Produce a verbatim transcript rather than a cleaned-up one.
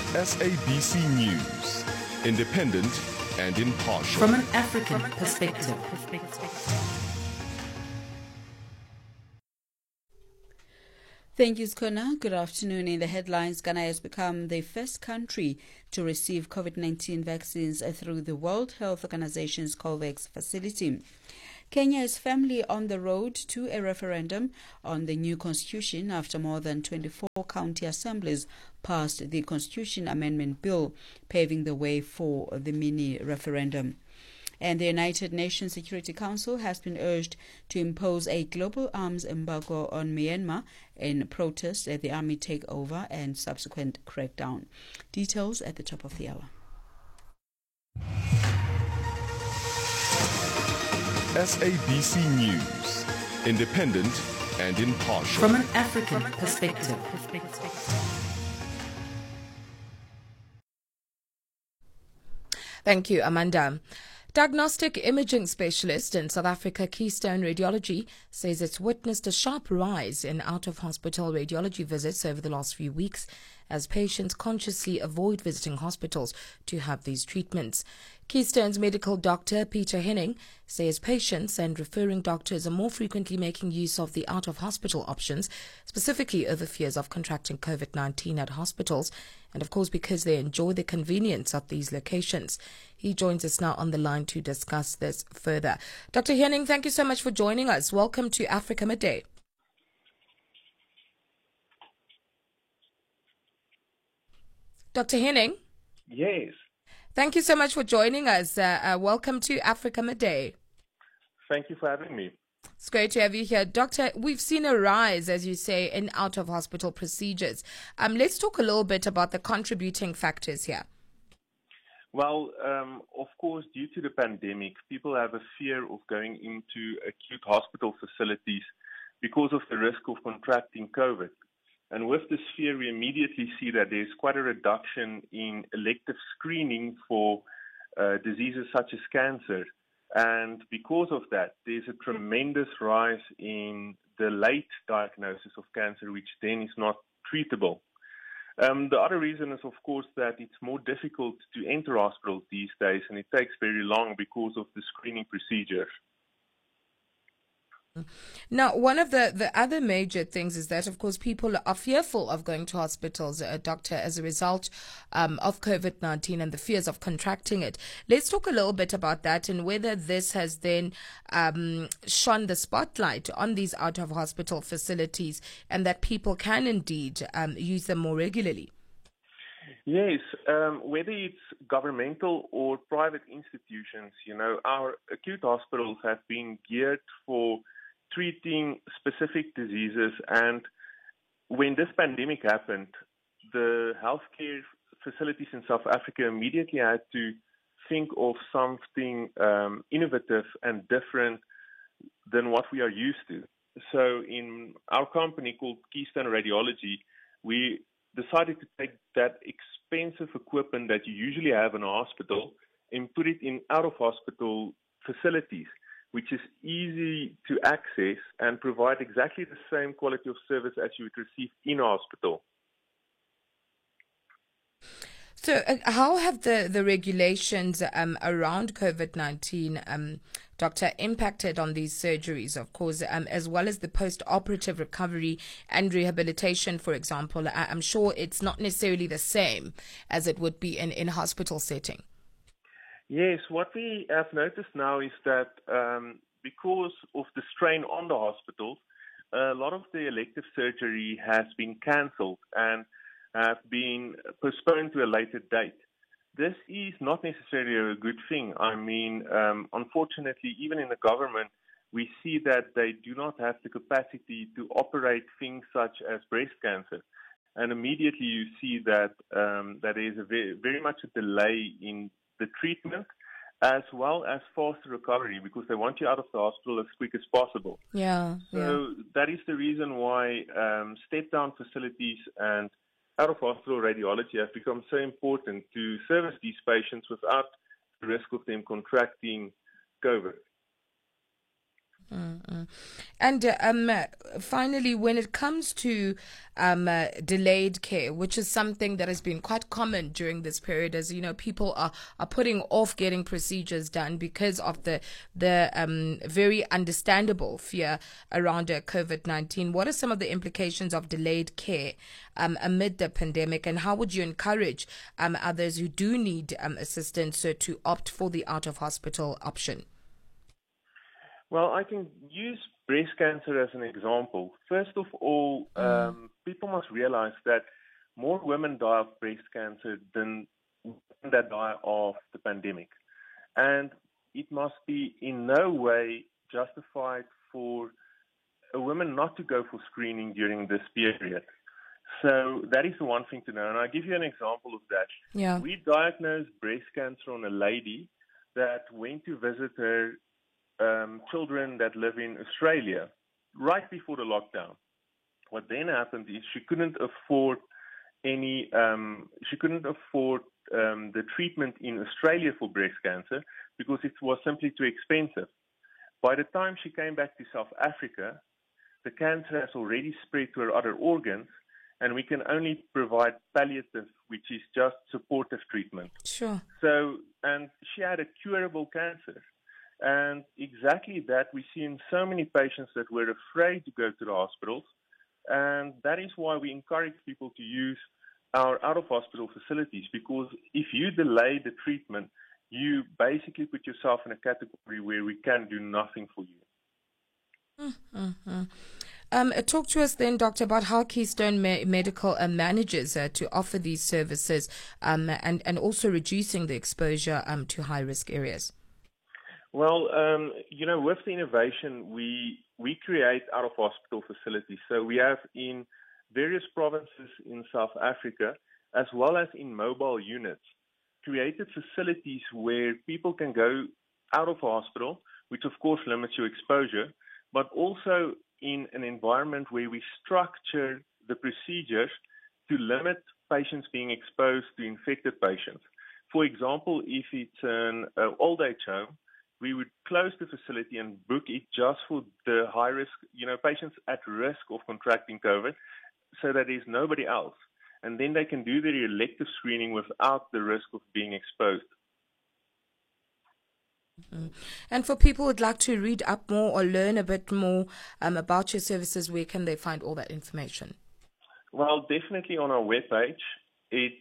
S A B C News, independent and impartial. From an African perspective. Thank you, Skona. Good afternoon. In the headlines, Ghana has become the first country to receive COVID nineteen vaccines through the World Health Organization's COVAX facility. Kenya is firmly on the road to a referendum on the new constitution after more than twenty-four county assemblies passed the Constitution Amendment Bill, paving the way for the mini-referendum. And the United Nations Security Council has been urged to impose a global arms embargo on Myanmar in protest at the army takeover and subsequent crackdown. Details at the top of the hour. S A B C News, independent and impartial. From an African perspective. Thank you, Amanda. Diagnostic imaging specialist in South Africa, Keystone Radiology, says it's witnessed a sharp rise in out-of-hospital radiology visits over the last few weeks as patients consciously avoid visiting hospitals to have these treatments. Keystone's medical doctor, Peter Henning, says patients and referring doctors are more frequently making use of the out-of-hospital options, specifically over fears of contracting COVID nineteen at hospitals, and of course because they enjoy the convenience of these locations. He joins us now on the line to discuss this further. Doctor Henning, thank you so much for joining us. Welcome to Africa Midday. Doctor Henning? Yes. Thank you so much for joining us. Uh, uh, welcome to Africa Midday. Thank you for having me. It's great to have you here. Doctor, we've seen a rise, as you say, in out-of-hospital procedures. Um, let's talk a little bit about the contributing factors here. Well, um, of course, due to the pandemic, people have a fear of going into acute hospital facilities because of the risk of contracting COVID. And with this fear, we immediately see that there's quite a reduction in elective screening for uh, diseases such as cancer. And because of that, there's a tremendous rise in the late diagnosis of cancer, which then is not treatable. Um, the other reason is, of course, that it's more difficult to enter hospitals these days, and it takes very long because of the screening procedure. Now, one of the, the other major things is that, of course, people are fearful of going to hospitals, uh, doctor, as a result um, of COVID nineteen and the fears of contracting it. Let's talk a little bit about that and whether this has then um, shone the spotlight on these out-of-hospital facilities and that people can indeed um, use them more regularly. Yes, um, whether it's governmental or private institutions, you know, our acute hospitals have been geared for treating specific diseases, and when this pandemic happened, the healthcare facilities in South Africa immediately had to think of something um, innovative and different than what we are used to. So in our company called Keystone Radiology, we decided to take that expensive equipment that you usually have in a hospital and put it in out-of-hospital facilities, which is easy to access and provide exactly the same quality of service as you would receive in a hospital. So uh, how have the, the regulations um, around COVID nineteen, um, Doctor, impacted on these surgeries, of course, um, as well as the post-operative recovery and rehabilitation, for example? I, I'm sure it's not necessarily the same as it would be in, in a hospital setting. Yes, what we have noticed now is that um, because of the strain on the hospitals, a lot of the elective surgery has been cancelled and have been postponed to a later date. This is not necessarily a good thing. I mean, um, unfortunately, even in the government, we see that they do not have the capacity to operate things such as breast cancer. And immediately you see that um, that there is a very, very much a delay in the treatment as well as faster recovery because they want you out of the hospital as quick as possible. Yeah. So yeah. that is the reason why um, step-down facilities and out-of-hospital radiology have become so important to service these patients without the risk of them contracting COVID. mm-hmm. And uh, um, uh, finally, when it comes to um, uh, delayed care, which is something that has been quite common during this period, as you know, people are, are putting off getting procedures done because of the the um, very understandable fear around uh, COVID nineteen. What are some of the implications of delayed care um, amid the pandemic, and how would you encourage um, others who do need um, assistance uh, to opt for the out-of-hospital option? Well, I can use breast cancer as an example. First of all, um, mm. people must realize that more women die of breast cancer than women that die of the pandemic. And it must be in no way justified for a woman not to go for screening during this period. So that is the one thing to know. And I'll give you an example of that. Yeah. We diagnosed breast cancer on a lady that went to visit her Um, children that live in Australia right before the lockdown. What then happened is she couldn't afford any, um, she couldn't afford um, the treatment in Australia for breast cancer because it was simply too expensive. By the time she came back to South Africa, the cancer has already spread to her other organs, and we can only provide palliative, which is just supportive treatment. Sure. So, and she had a curable cancer. And exactly that we see in so many patients that were afraid to go to the hospitals. And that is why we encourage people to use our out-of-hospital facilities, because if you delay the treatment, you basically put yourself in a category where we can do nothing for you. Mm-hmm. Um, talk to us then, Doctor, about how Keystone Me- Medical uh, manages uh, to offer these services um, and, and also reducing the exposure um, to high-risk areas. Well, um, you know, with the innovation, we we create out-of-hospital facilities. So we have in various provinces in South Africa, as well as in mobile units, created facilities where people can go out of hospital, which of course limits your exposure, but also in an environment where we structure the procedures to limit patients being exposed to infected patients. For example, if it's an uh, old age home, we would close the facility and book it just for the high risk, you know, patients at risk of contracting COVID, so that there's nobody else. And then they can do their elective screening without the risk of being exposed. Mm-hmm. And for people who'd like to read up more or learn a bit more um, about your services, where can they find all that information? Well, definitely on our webpage. It's